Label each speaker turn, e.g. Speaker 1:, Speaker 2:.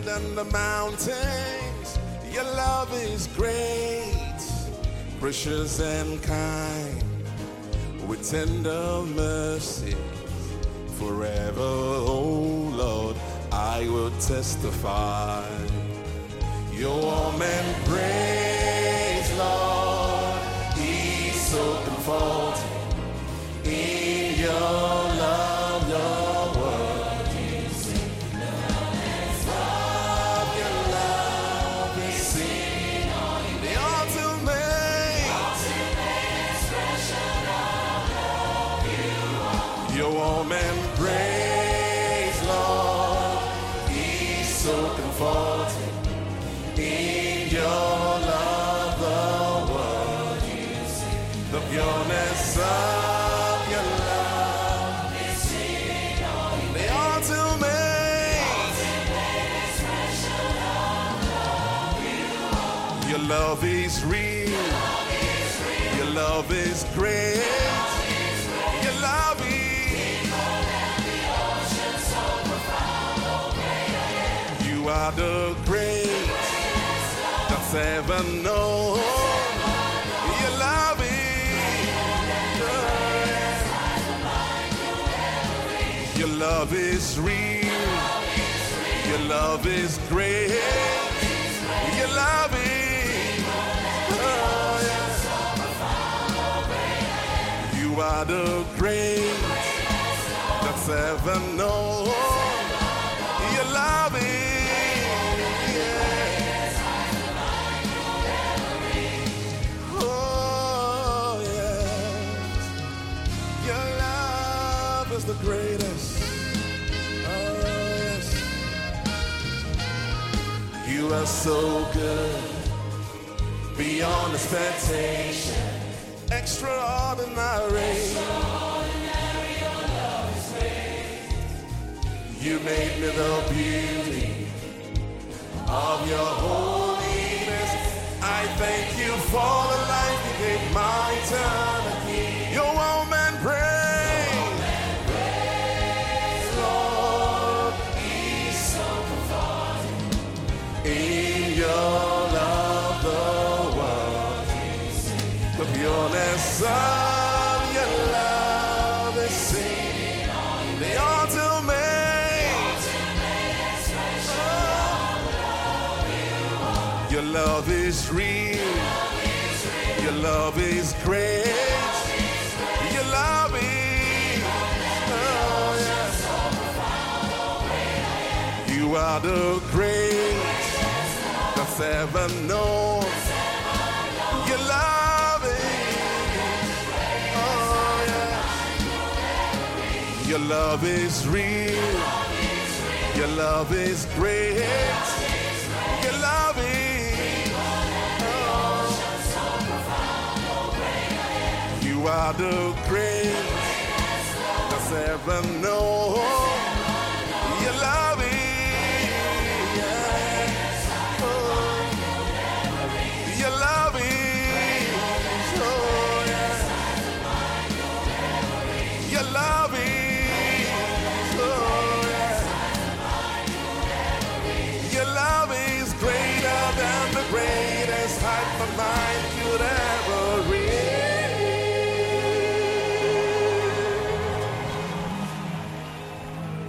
Speaker 1: than the mountains. Your love is great, precious and kind, with tender mercy forever. Oh Lord, I will testify your warm embrace, Lord. He's so comforting in your love, your word. Your love is seen on the ultimate expression of you. Your warm embrace, Lord. He's so comforting in your love, the word you sing. The pureness of your love is seen on the ultimate expression of love you are. Your love is real. Your love is great. Your love is you are the great that's ever known. Your love is your love is real. Your love is great. Your love is you are the great that's ever known. Your love is the greatest. Oh, yes. You are so good, beyond expectation, extraordinary. Your love is great. You made me the beauty of your holiness. I thank you for the life you gave my eternity. Your woman praise. In your love, the world, the pureness of your love is seen on the ultimate expression of love. Your love is real. Your love is great. Your love is you are the great that's ever known. Your love is, oh yeah. Your love is real. Your love is great. Your love is, oh. You are the great that's ever known. Your love is. Your love is, oh yeah. Your love is, oh yeah. Your love is greater than the greatest height for mine.